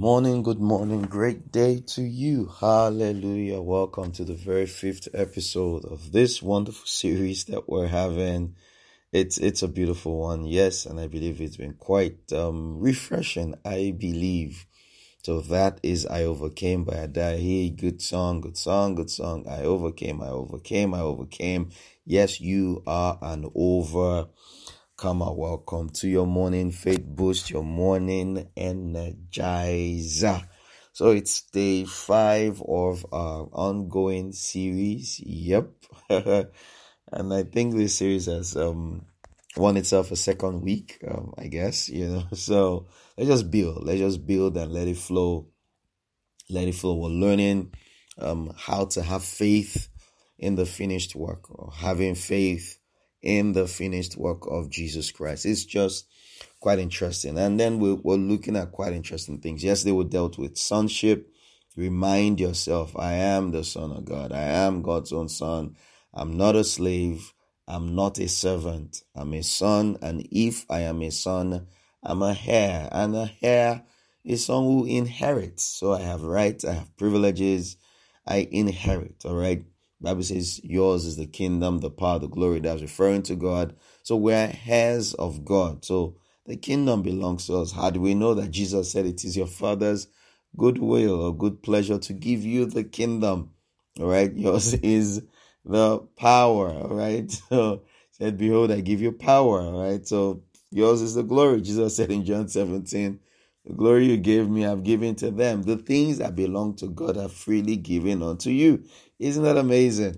good morning, great day to you. Hallelujah. Welcome to the very fifth episode of this wonderful series that we're having. It's a beautiful one, yes, and I believe it's been quite refreshing, I believe. So that is I Overcame by Adahi. Good song. I overcame. Yes, you are an overcomer. Welcome to your morning faith boost, your morning energizer. So it's day 5 of our ongoing series. Yep. And I think this series has won itself a second week, I guess, So let's just build and let it flow. We're learning how to have faith in the finished work, or having faith in the finished work of Jesus Christ. It's just quite interesting. And then we're looking at quite interesting things. Yesterday we dealt with sonship. Remind yourself, I am the Son of God. I am God's own son. I'm not a slave. I'm not a servant. I'm a son. And if I am a son, I'm a heir. And a heir is someone who inherits. So I have rights. I have privileges. I inherit. All right. Bible says yours is the kingdom, the power, the glory. That's referring to God. So we're heirs of God. So the kingdom belongs to us. How do we know that? Jesus said it is your Father's good will or good pleasure to give you the kingdom. All right. Yours is the power. All right. So said, behold, I give you power. All right. So yours is the glory. Jesus said in John 17, the glory you gave me, I've given to them. The things that belong to God are freely given unto you. Isn't that amazing?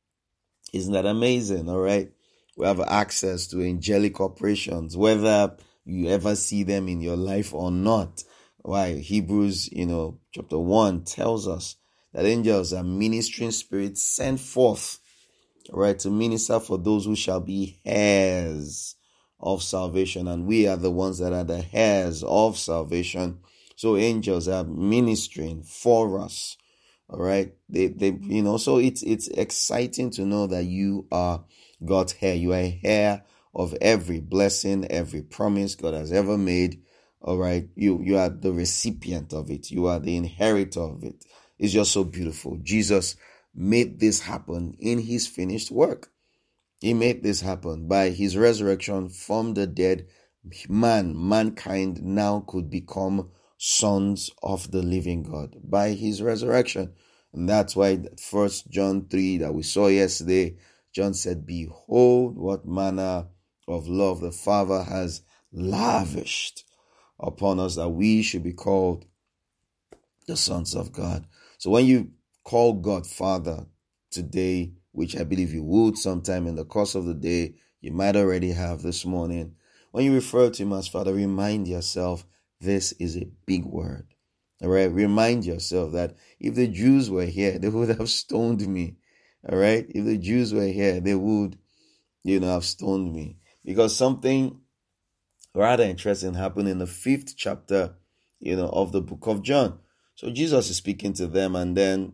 All right. We have access to angelic operations, whether you ever see them in your life or not. Why? Hebrews, chapter 1 tells us that angels are ministering spirits sent forth, right, to minister for those who shall be heirs of salvation. And we are the ones that are the heirs of salvation. So angels are ministering for us. All right. So it's exciting to know that you are God's heir. You are a heir of every blessing, every promise God has ever made. All right. You are the recipient of it. You are the inheritor of it. It's just so beautiful. Jesus made this happen in his finished work. He made this happen by his resurrection from the dead. Mankind now could become sons of the living God by his resurrection. And that's why 1 John 3 that we saw yesterday, John said, behold, what manner of love the Father has lavished upon us, that we should be called the sons of God. So when you call God Father today, which I believe you would sometime in the course of the day, you might already have this morning, when you refer to him as Father, remind yourself this is a big word. All right. Remind yourself that if the Jews were here, they would have stoned me. All right. If the Jews were here, they would, have stoned me, because something rather interesting happened in the 5th chapter, of the book of John. So Jesus is speaking to them, and then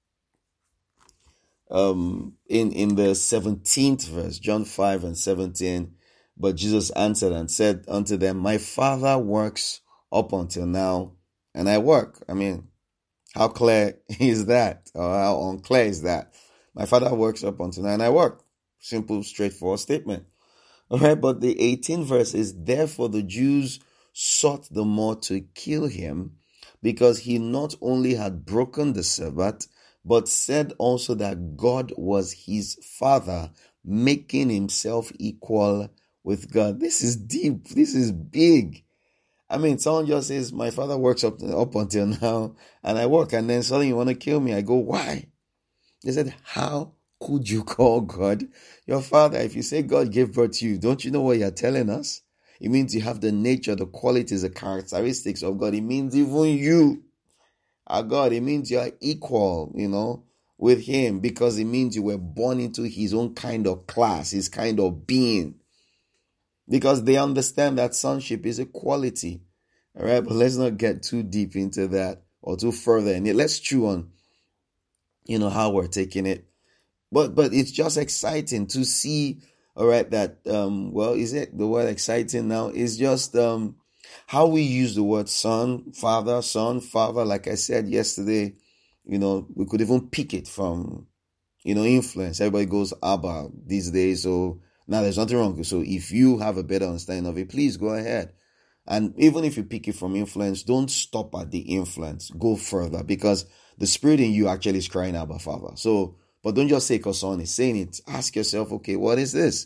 in the 17th verse, John 5 and 17, but Jesus answered and said unto them, my Father works up until now, and I work. I mean, how clear is that? Or how unclear is that? My Father works up until now, and I work. Simple, straightforward statement. All right, but the 18th verse is, therefore the Jews sought the more to kill him, because he not only had broken the Sabbath, but said also that God was his Father, making himself equal with God. This is deep. This is big. I mean, someone just says, my Father works up until now, and I work, and then suddenly you want to kill me. I go, why? They said, how could you call God your Father? If you say God gave birth to you, don't you know what you're telling us? It means you have the nature, the qualities, the characteristics of God. It means even you are God. It means you are equal, with him, because it means you were born into his own kind of class, his kind of being. Because they understand that sonship is a quality. All right, but let's not get too deep into that or too further in it. Let's chew on, how we're taking it. But it's just exciting to see, all right, that, is it the word exciting now? It's just, How we use the word son, father, like I said yesterday, we could even pick it from, influence. Everybody goes Abba these days. So now there's nothing wrong. So if you have a better understanding of it, please go ahead. And even if you pick it from influence, don't stop at the influence. Go further, because the spirit in you actually is crying Abba, Father. So, but don't just say because someone is saying it. Ask yourself, okay, what is this?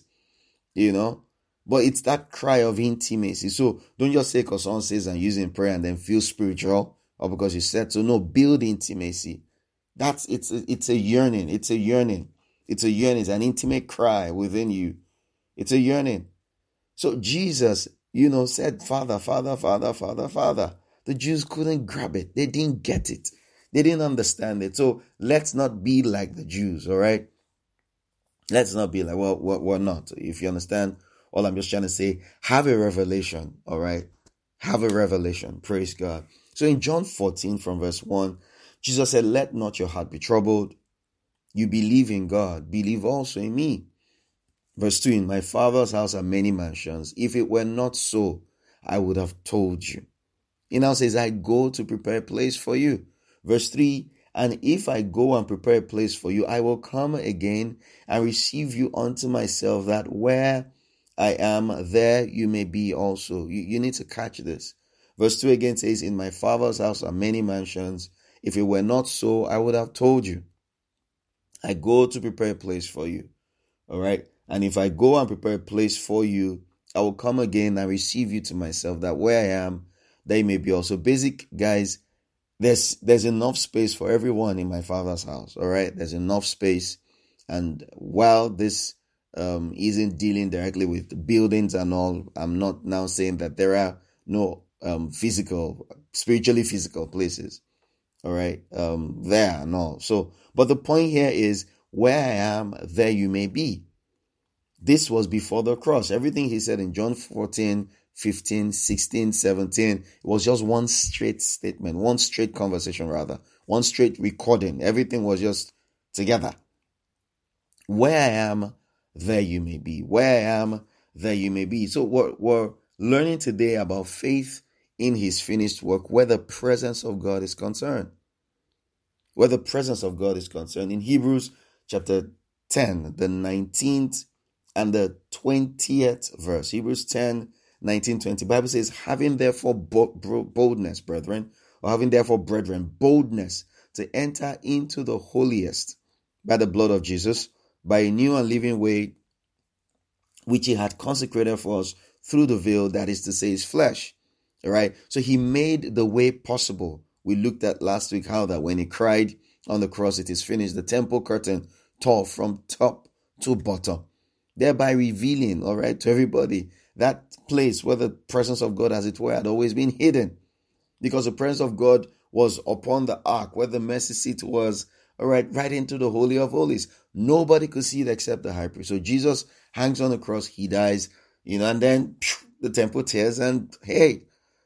But it's that cry of intimacy. So don't just say because someone says and use in prayer and then feel spiritual, or because you said so. No, build intimacy. It's a yearning. It's a yearning. It's a yearning. It's an intimate cry within you. It's a yearning. So Jesus, said, Father, Father, Father, Father, Father. The Jews couldn't grab it. They didn't get it. They didn't understand it. So let's not be like the Jews, all right? Let's not be like, well, we're not. If you understand, all I'm just trying to say, have a revelation, all right? Have a revelation. Praise God. So in John 14 from verse 1, Jesus said, let not your heart be troubled. You believe in God, believe also in me. Verse 2, in my Father's house are many mansions. If it were not so, I would have told you. He now says, I go to prepare a place for you. Verse 3, and if I go and prepare a place for you, I will come again and receive you unto myself, that where I am, there you may be also. You need to catch this. Verse 2 again says, in my Father's house are many mansions. If it were not so, I would have told you. I go to prepare a place for you. All right. And if I go and prepare a place for you, I will come again and receive you to myself, that where I am, they may be also. Basic, guys, there's enough space for everyone in my Father's house. All right. There's enough space. And while this isn't dealing directly with buildings and all, I'm not now saying that there are no spiritually physical places. All right. There and all. So, but the point here is, where I am, there you may be. This was before the cross. Everything he said in John 14, 15, 16, 17, it was just one straight statement, one straight conversation rather, one straight recording. Everything was just together. Where I am, there you may be. Where I am, there you may be. So we're learning today about faith in his finished work, where the presence of God is concerned. Where the presence of God is concerned. In Hebrews chapter 10, the 19th and the 20th verse. Hebrews 10, 19, 20. Bible says, having therefore boldness, brethren, or having therefore, brethren, boldness to enter into the holiest by the blood of Jesus, by a new and living way, which he had consecrated for us through the veil, that is to say, his flesh. All right. So he made the way possible. We looked at last week how that when he cried on the cross, it is finished, the temple curtain tore from top to bottom, thereby revealing, all right, to everybody that place where the presence of God, as it were, had always been hidden, because the presence of God was upon the ark where the mercy seat was, all right into the Holy of Holies. Nobody could see it except the high priest. So Jesus hangs on the cross, he dies, and then the temple tears, and hey,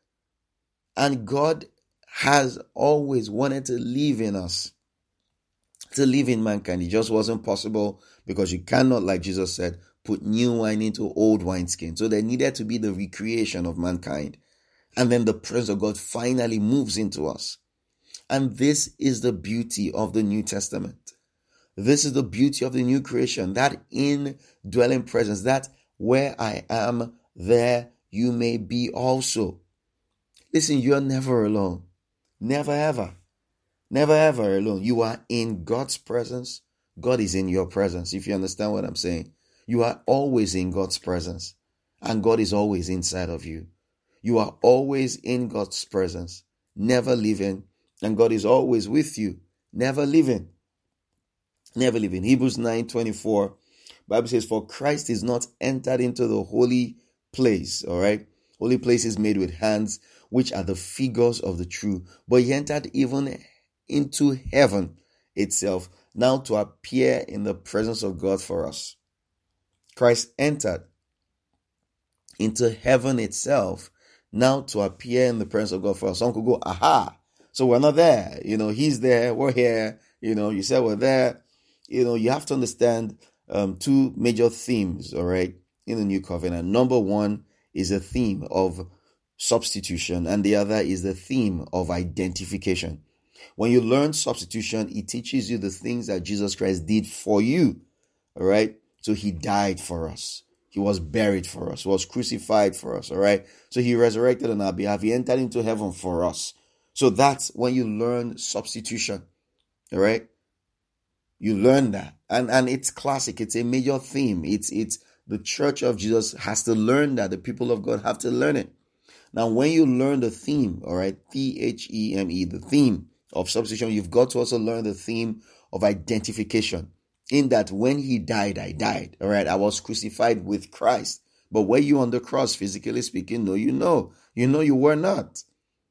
and God has always wanted to live in us, to live in mankind. It just wasn't possible, because you cannot, like Jesus said, put new wine into old wineskin. So there needed to be the recreation of mankind. And then the presence of God finally moves into us. And this is the beauty of the New Testament. This is the beauty of the new creation, that indwelling presence, that where I am, there you may be also. Listen, you are never alone. Never ever. Never ever alone. You are in God's presence. God is in your presence. If you understand what I'm saying, you are always in God's presence, and God is always inside of you. You are always in God's presence, never leaving, and God is always with you, never leaving. Never leaving. Hebrews 9:24, Bible says, for Christ is not entered into the holy place, all right? Holy place is made with hands, which are the figures of the true, but he entered even into heaven itself, now to appear in the presence of God for us. Christ entered into heaven itself, now to appear in the presence of God for us. Some could go, aha, so we're not there. He's there, we're here. You said we're there. You have to understand two major themes, all right, in the new covenant. Number one is a theme of substitution, and the other is the theme of identification. When you learn substitution, it teaches you the things that Jesus Christ did for you. All right. So he died for us. He was buried for us, was crucified for us. All right. So he resurrected on our behalf. He entered into heaven for us. So that's when you learn substitution. All right. You learn that. And it's classic. It's a major theme. It's the Church of Jesus has to learn that. The people of God have to learn it. Now, when you learn the theme, all right, theme, the theme of substitution, you've got to also learn the theme of identification. In that when he died, I died. All right, I was crucified with Christ. But were you on the cross, physically speaking? No, you were not.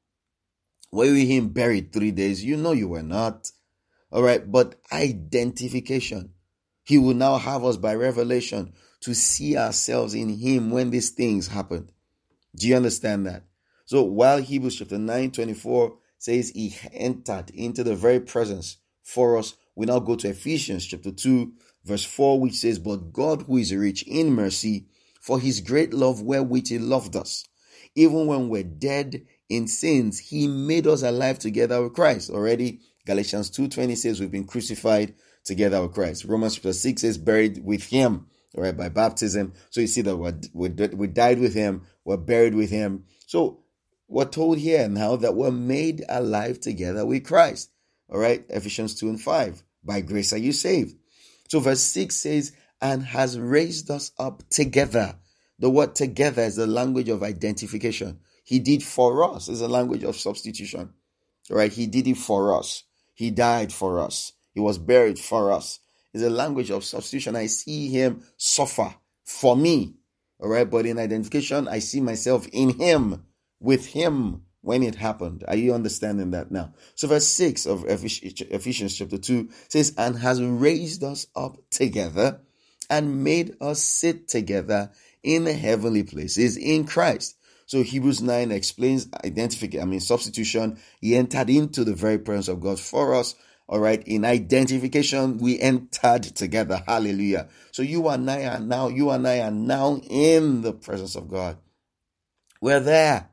Were you him buried 3 days? You were not. All right, but identification. He will now have us by revelation to see ourselves in him when these things happened. Do you understand that? So while Hebrews chapter 9:24 says he entered into the very presence for us, we now go to Ephesians chapter 2 verse 4, which says, but God who is rich in mercy, for his great love wherewith he loved us, even when we're dead in sins, he made us alive together with Christ. Already Galatians 2:20 says we've been crucified together with Christ. Romans chapter 6 says buried with him, all right, by baptism. So you see that we died with him, we're buried with him. So we're told here now that we're made alive together with Christ. All right, Ephesians 2:5. By grace are you saved. So verse 6 says, and has raised us up together. The word together is the language of identification. He did for us is a language of substitution. All right, he did it for us. He died for us. He was buried for us. It's a language of substitution. I see him suffer for me. All right, but in identification, I see myself in him, with him when it happened. Are you understanding that now? So verse 6 of Ephesians chapter 2 says, and has raised us up together and made us sit together in the heavenly places in Christ. So Hebrews 9 explains substitution. He entered into the very presence of God for us. All right. In identification, we entered together. Hallelujah. So you and I are now in the presence of God. We're there.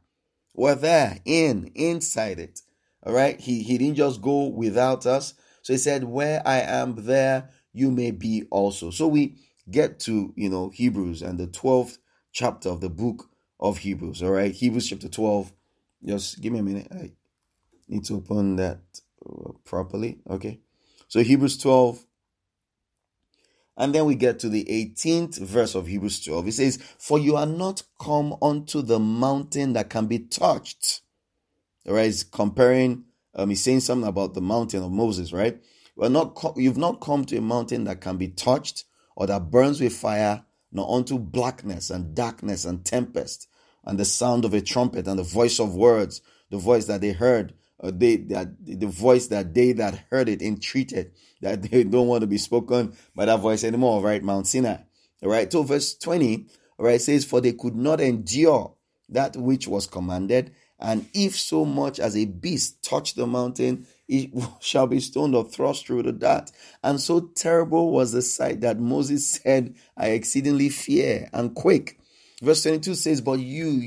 Inside it. All right. He didn't just go without us. So he said, where I am, there you may be also. So we get to, Hebrews and the 12th chapter of the book of Hebrews. All right. Hebrews chapter 12. Just give me a minute. I need to open that properly. Okay. So Hebrews 12. And then we get to the 18th verse of Hebrews 12. It says, for you are not come unto the mountain that can be touched. All right. He's comparing, he's saying something about the mountain of Moses, right? You've not come to a mountain that can be touched or that burns with fire, nor unto blackness and darkness and tempest and the sound of a trumpet and the voice of words, the voice that they heard, the voice that they that heard it entreated, that they don't want to be spoken by that voice anymore, right? Mount Sinai. All right. So verse 20, all right, says, for they could not endure that which was commanded. And if so much as a beast touch the mountain, it shall be stoned or thrust through the dart. And so terrible was the sight that Moses said, I exceedingly fear and quake. Verse 22 says, but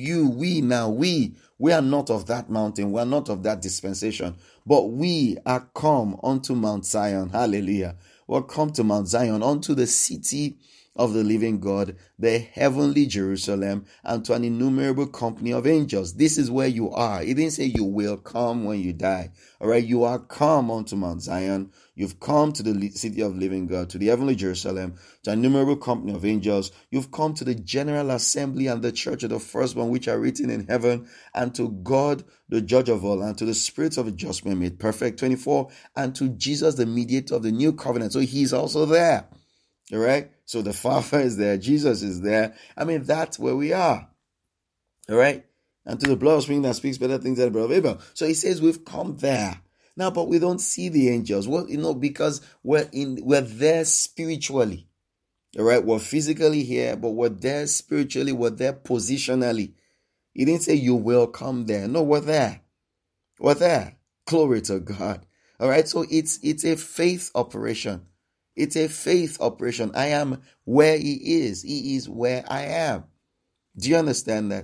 we are not of that mountain. We are not of that dispensation, but we are come unto Mount Zion. Hallelujah. We're come to Mount Zion, unto the city of the living God, the heavenly Jerusalem, and to an innumerable company of angels. This is where you are. It didn't say you will come when you die. All right. You are come unto Mount Zion. You've come to the city of living God, to the heavenly Jerusalem, to an innumerable company of angels. You've come to the general assembly and the church of the firstborn, which are written in heaven, and to God, the judge of all, and to the spirits of adjustment made perfect. 24, and to Jesus, the mediator of the new covenant. So he's also there. All right. So the Father is there. Jesus is there. That's where we are. All right. And to the blood of spring that speaks better things than the blood of Abel. So he says we've come there. Now, but we don't see the angels. Well, because we're there spiritually. All right. We're physically here, but we're there spiritually. We're there positionally. He didn't say you will come there. No, we're there. We're there. Glory to God. All right. So it's a faith operation. It's a faith operation. I am where he is. He is where I am. Do you understand that?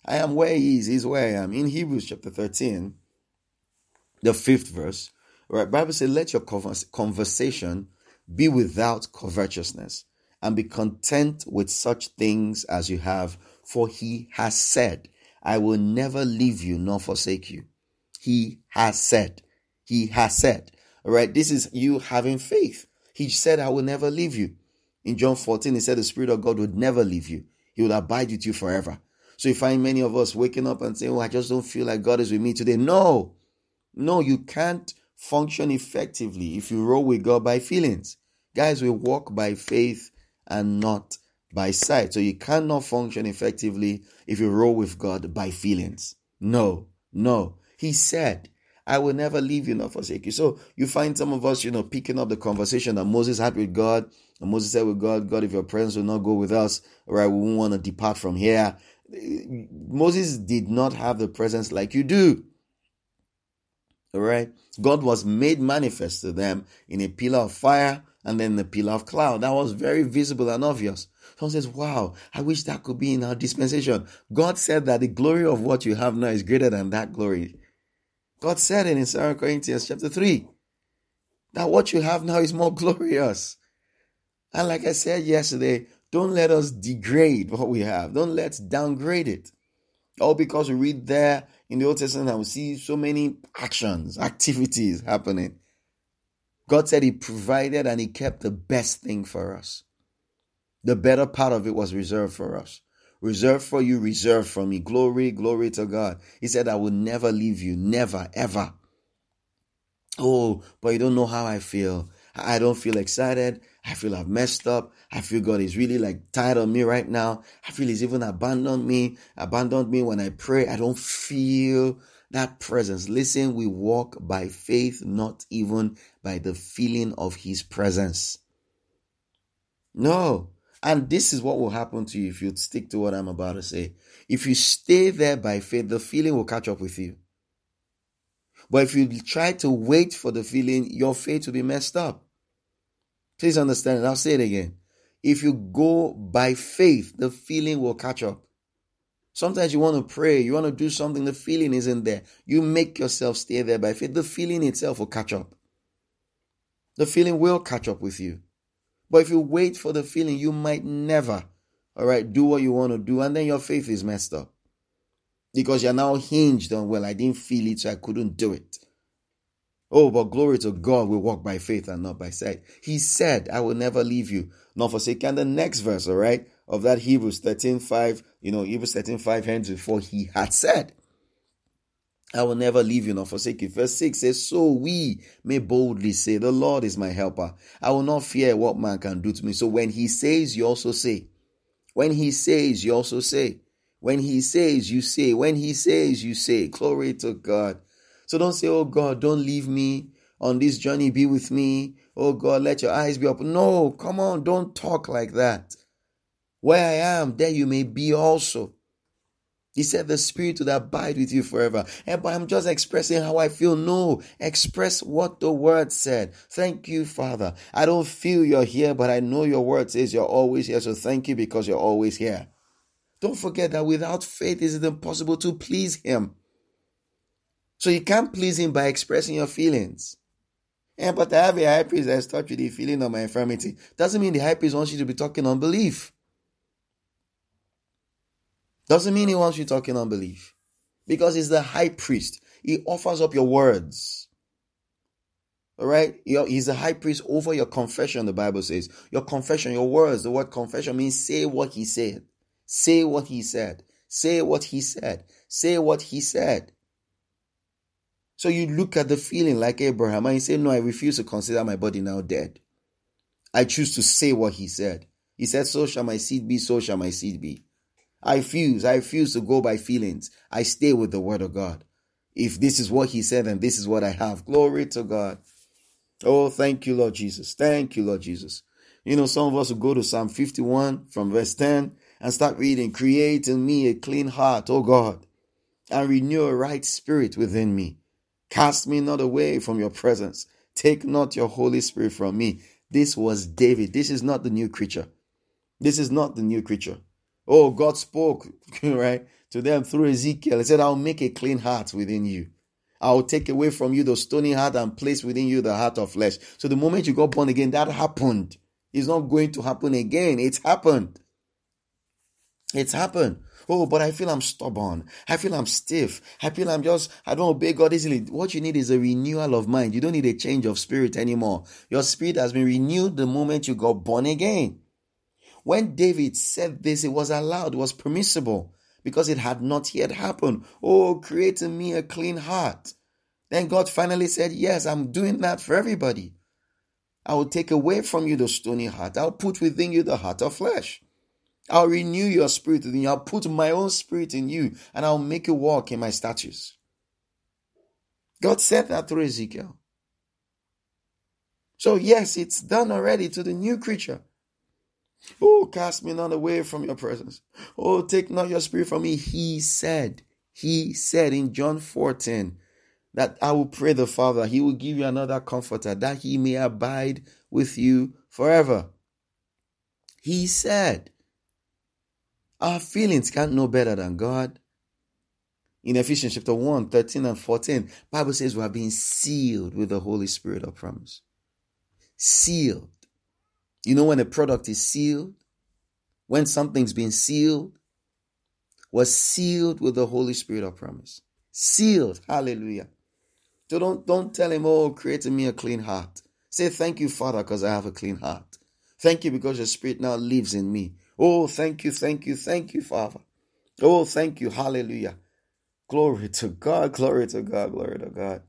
I am where he is. He's where I am. In Hebrews chapter 13, the 5th verse, right? Bible says, let your conversation be without covetousness, and be content with such things as you have. For he has said, I will never leave you nor forsake you. He has said. He has said. All right. This is you having faith. He said, I will never leave you. In John 14, he said the Spirit of God would never leave you. He will abide with you forever. So you find many of us waking up and saying, oh, I just don't feel like God is with me today. No, you can't function effectively if you roll with God by feelings. Guys, we walk by faith and not by sight. So you cannot function effectively if you roll with God by feelings. No. He said, I will never leave you nor forsake you. So you find some of us, picking up the conversation that Moses had with God. And Moses said with God, God, if your presence will not go with us, all right, we won't want to depart from here. Moses did not have the presence like you do. All right. God was made manifest to them in a pillar of fire and then the pillar of cloud. That was very visible and obvious. Someone says, wow, I wish that could be in our dispensation. God said that the glory of what you have now is greater than that glory. God said it in 2 Corinthians chapter 3, that what you have now is more glorious. And like I said yesterday, don't let us degrade what we have. Don't let's downgrade it. All because we read there in the Old Testament and we see so many actions, activities happening. God said he provided and he kept the best thing for us. The better part of it was reserved for us. Reserved for you, reserved for me. Glory to God. He said, I will never leave you. Never, ever. Oh, but you don't know how I feel. I don't feel excited. I feel I've messed up. I feel God is really tired of me right now. I feel he's even abandoned me when I pray. I don't feel that presence. Listen, we walk by faith, not even by the feeling of his presence. No. And this is what will happen to you if you stick to what I'm about to say. If you stay there by faith, the feeling will catch up with you. But if you try to wait for the feeling, your faith will be messed up. Please understand it. I'll say it again. If you go by faith, the feeling will catch up. Sometimes you want to pray, you want to do something, the feeling isn't there. You make yourself stay there by faith. The feeling itself will catch up. The feeling will catch up with you. But if you wait for the feeling, you might never, do what you want to do. And then your faith is messed up. Because you're now hinged on, I didn't feel it, so I couldn't do it. Oh, but glory to God, we walk by faith and not by sight. He said, I will never leave you, nor forsake you. And the next verse, of that Hebrews 13:5, Hebrews 13:5 ends before he had said, I will never leave you nor forsake you. Verse 6 says, so we may boldly say, the Lord is my helper. I will not fear what man can do to me. So when he says, you also say. When he says, you also say. When he says, you say. When he says, you say. Glory to God. So don't say, oh God, don't leave me on this journey. Be with me. Oh God, let your eyes be open. No, come on, don't talk like that. Where I am, there you may be also. He said the Spirit would abide with you forever. But I'm just expressing how I feel. No, express what the Word said. Thank you, Father. I don't feel you're here, but I know your Word says you're always here. So thank you because you're always here. Don't forget that without faith, it is impossible to please him. So you can't please him by expressing your feelings. But I have a high priest that is touched with the feeling of my infirmity. Doesn't mean the high priest wants you to be talking unbelief. Doesn't mean he wants you talking unbelief. Because he's the high priest. He offers up your words. All right? He's the high priest over your confession, the Bible says. Your confession, your words. The word confession means say what he said. Say what he said. Say what he said. Say what he said. So you look at the feeling like Abraham and you say, no, I refuse to consider my body now dead. I choose to say what he said. He said, so shall my seed be, so shall my seed be. I refuse to go by feelings. I stay with the word of God. If this is what he said, then this is what I have. Glory to God. Oh, thank you, Lord Jesus. Thank you, Lord Jesus. Some of us will go to Psalm 51 from verse 10 and start reading, create in me a clean heart, O God, and renew a right spirit within me. Cast me not away from your presence. Take not your Holy Spirit from me. This was David. This is not the new creature. This is not the new creature. Oh, God spoke, right, to them through Ezekiel. He said, I'll make a clean heart within you. I'll take away from you the stony heart and place within you the heart of flesh. So the moment you got born again, that happened. It's not going to happen again. It's happened. It's happened. Oh, but I feel I'm stubborn. I feel I'm stiff. I feel I don't obey God easily. What you need is a renewal of mind. You don't need a change of spirit anymore. Your spirit has been renewed the moment you got born again. When David said this, it was allowed, it was permissible, because it had not yet happened. Oh, create in me a clean heart. Then God finally said, yes, I'm doing that for everybody. I will take away from you the stony heart. I'll put within you the heart of flesh. I'll renew your spirit within you. I'll put my own spirit in you, and I'll make you walk in my statutes. God said that through Ezekiel. So yes, it's done already to the new creature. Oh, cast me not away from your presence. Oh, take not your spirit from me. He said in John 14 that I will pray the Father. He will give you another comforter that he may abide with you forever. He said, our feelings can't know better than God. In Ephesians chapter 1, 13 and 14, Bible says we are being sealed with the Holy Spirit of promise. Sealed. You know when a product is sealed? When something's been sealed? Was sealed with the Holy Spirit of promise. Sealed. Hallelujah. So don't tell him, oh, create in me a clean heart. Say, thank you, Father, because I have a clean heart. Thank you because your Spirit now lives in me. Oh, thank you, Father. Oh, thank you. Hallelujah. Glory to God, glory to God, glory to God.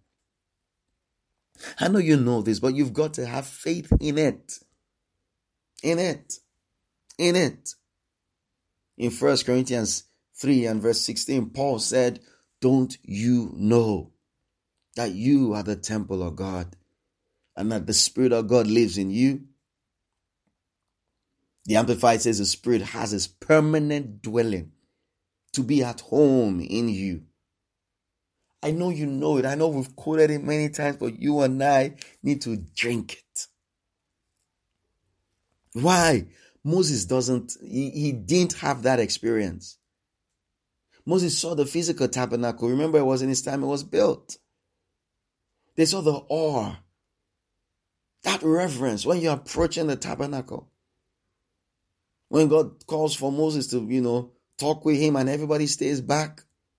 I know you know this, but you've got to have faith in it. In it. In 1 Corinthians 3 and verse 16, Paul said, don't you know that you are the temple of God and that the Spirit of God lives in you? The Amplified says the Spirit has his permanent dwelling to be at home in you. I know you know it. I know we've quoted it many times, but you and I need to drink it. Why? Moses he didn't have that experience. Moses saw the physical tabernacle. Remember, it was in his time it was built. They saw the awe, that reverence when you're approaching the tabernacle. When God calls for Moses to, talk with him and everybody stays back.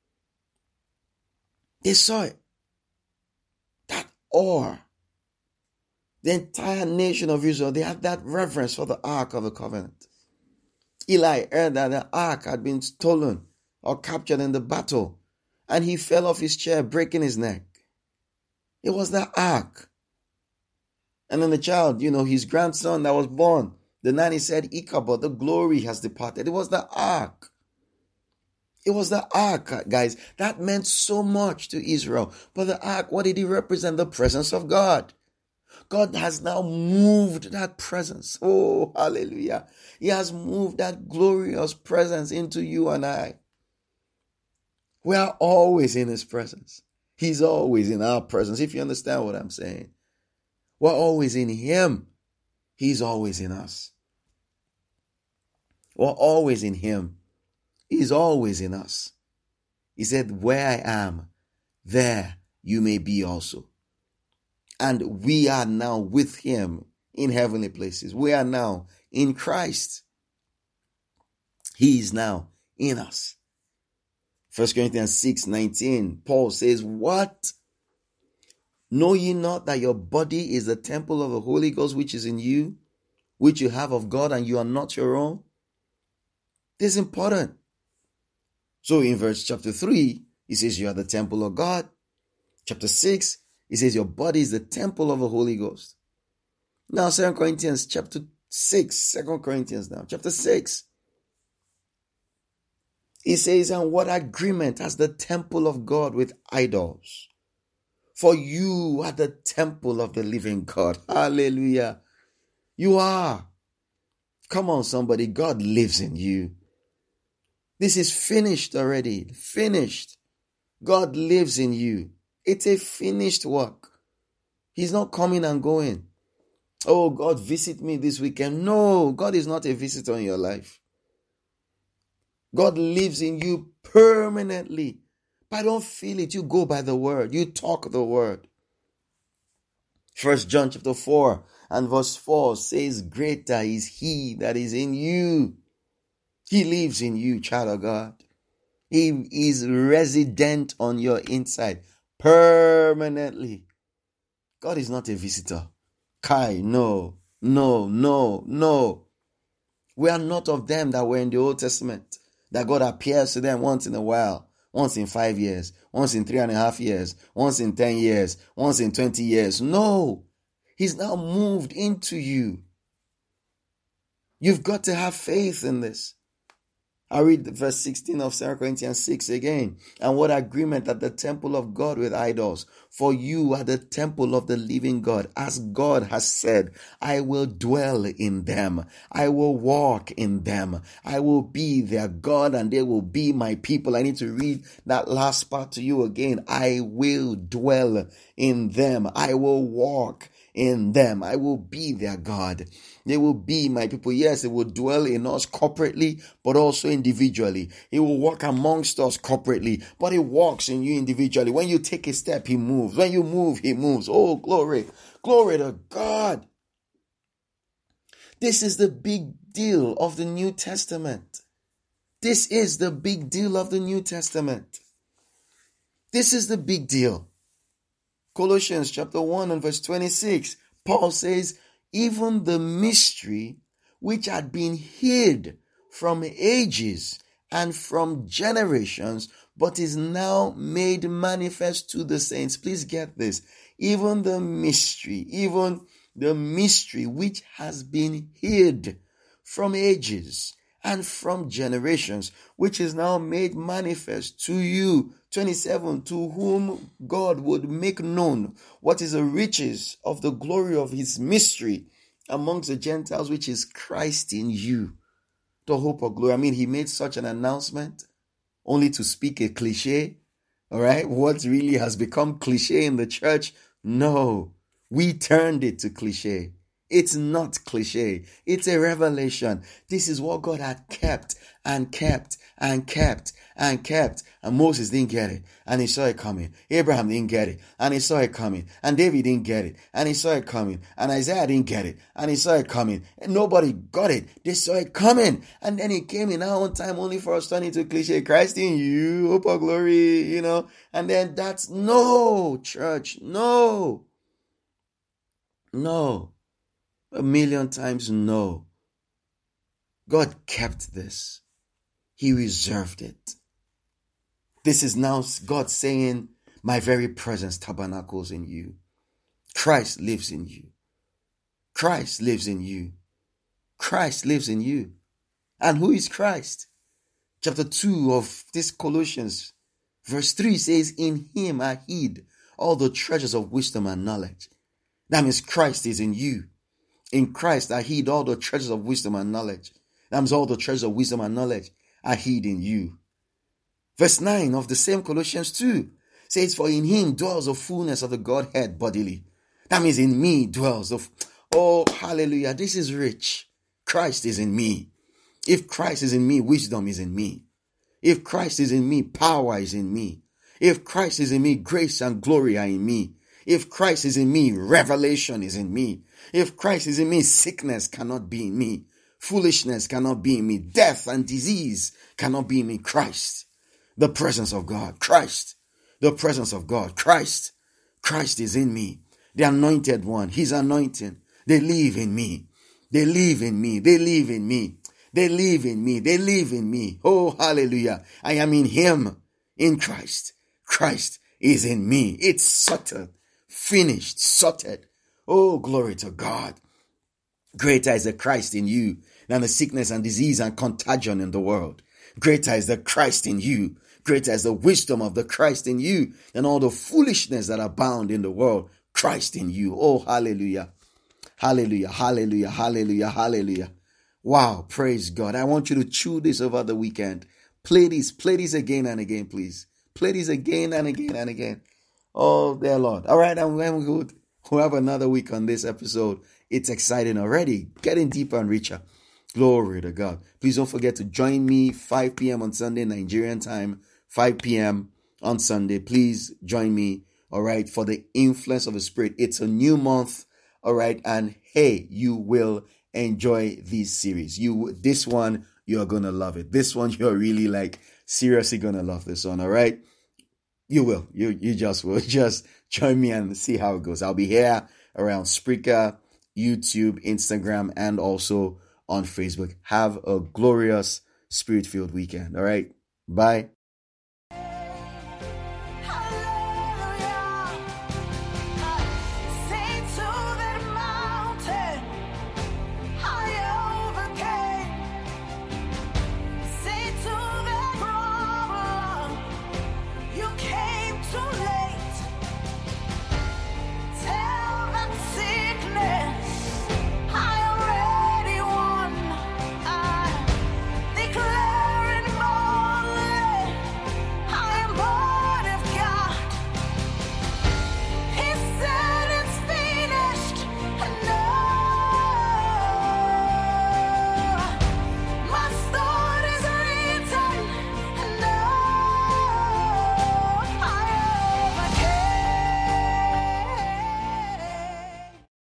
They saw it. That awe. The entire nation of Israel, they had that reverence for the Ark of the Covenant. Eli heard that the Ark had been stolen or captured in the battle, and he fell off his chair, breaking his neck. It was the Ark. And then the child, his grandson that was born, the nanny said, Ichabod, the glory has departed. It was the Ark. It was the Ark, guys. That meant so much to Israel. But the Ark, what did it represent? The presence of God. God has now moved that presence. Oh, hallelujah. He has moved that glorious presence into you and I. We are always in his presence. He's always in our presence, if you understand what I'm saying. We're always in him. He's always in us. We're always in him. He's always in us. He said, where I am, there you may be also. And we are now with him in heavenly places. We are now in Christ. He is now in us. 1 Corinthians 6:19, Paul says, what? Know ye not that your body is the temple of the Holy Ghost which is in you, which you have of God, and you are not your own? This is important. So in verse chapter 3, he says you are the temple of God. Chapter 6, he says your body is the temple of the Holy Ghost. Now 2 Corinthians chapter 6, 2 Corinthians now, chapter 6. He says, and what agreement has the temple of God with idols? For you are the temple of the living God. Hallelujah. You are. Come on, somebody. God lives in you. This is finished already. Finished. God lives in you. It's a finished work. He's not coming and going. Oh, God, visit me this weekend. No, God is not a visitor in your life. God lives in you permanently. But I don't feel it. You go by the word. You talk the word. 1 John chapter 4 and verse 4 says, greater is he that is in you. He lives in you, child of God. He is resident on your inside permanently. God is not a visitor. Kai, no. We are not of them that were in the Old Testament, that God appears to them once in a while, once in 5 years, once in 3.5 years, once in 10 years, once in 20 years. No, he's now moved into you. You've got to have faith in this. I read verse 16 of 2 Corinthians 6 again. And what agreement at the temple of God with idols? For you are the temple of the living God. As God has said, I will dwell in them. I will walk in them. I will be their God and they will be my people. I need to read that last part to you again. I will dwell in them. I will walk in them. I will be their God. They will be my people. Yes, they will dwell in us corporately, but also individually. He will walk amongst us corporately, but he walks in you individually. When you take a step, he moves. When you move, he moves. Oh, glory. Glory to God. This is the big deal of the New Testament. This is the big deal of the New Testament. This is the big deal. Colossians chapter 1 and verse 26, Paul says, even the mystery which had been hid from ages and from generations, but is now made manifest to the saints. Please get this. Even the mystery which has been hid from ages and from generations, which is now made manifest to you. 27, to whom God would make known what is the riches of the glory of his mystery amongst the Gentiles, which is Christ in you, the hope of glory. I mean, he made such an announcement only to speak a cliche. All right. What really has become cliche in the church? No, we turned it to cliche. It's not cliche. It's a revelation. This is what God had kept and kept and kept and kept. And Moses didn't get it. And he saw it coming. Abraham didn't get it. And he saw it coming. And David didn't get it. And he saw it coming. And Isaiah didn't get it. And he saw it coming. And nobody got it. They saw it coming. And then it came in our own time only for us turning to cliche. Christ in you, hope of glory, And then that's no, church. No. No. 1,000,000 times no. God kept this. He reserved it. This is now God saying, my very presence tabernacles in you. Christ lives in you. Christ lives in you. Christ lives in you. And who is Christ? Chapter 2 of this Colossians, verse 3 says, in him are hid all the treasures of wisdom and knowledge. That means Christ is in you. In Christ are hid all the treasures of wisdom and knowledge. That means all the treasures of wisdom and knowledge are hid in you. Verse 9 of the same Colossians 2 says, for in him dwells the fullness of the Godhead bodily. That means in me dwells oh, hallelujah. This is rich. Christ is in me. If Christ is in me, wisdom is in me. If Christ is in me, power is in me. If Christ is in me, grace and glory are in me. If Christ is in me, revelation is in me. If Christ is in me, sickness cannot be in me. Foolishness cannot be in me. Death and disease cannot be in me. Christ, the presence of God. Christ, the presence of God. Christ, Christ is in me. The anointed one, his anointing. They live in me. They live in me. They live in me. They live in me. They live in me. Oh, hallelujah. I am in him, in Christ. Christ is in me. It's sorted, finished, sorted. Oh, glory to God. Greater is the Christ in you than the sickness and disease and contagion in the world. Greater is the Christ in you. Greater is the wisdom of the Christ in you than all the foolishness that abound in the world. Christ in you. Oh, hallelujah. Hallelujah. Hallelujah. Hallelujah. Hallelujah. Wow. Praise God. I want you to chew this over the weekend. Play this again and again, please. Play this again and again and again. Oh, dear Lord. All right. I'm good. We'll have another week on this episode. It's exciting already. Getting deeper and richer. Glory to God. Please don't forget to join me 5 p.m. on Sunday, Nigerian time, 5 p.m. on Sunday. Please join me, all right, for the influence of the Spirit. It's a new month, all right, and hey, you will enjoy this series. This one, you're gonna love it. This one, you're really like seriously gonna love this one, all right? You will. You just will. Just join me and see how it goes. I'll be here around Spreaker, YouTube, Instagram, and also on Facebook. Have a glorious Spirit-filled weekend. All right. Bye.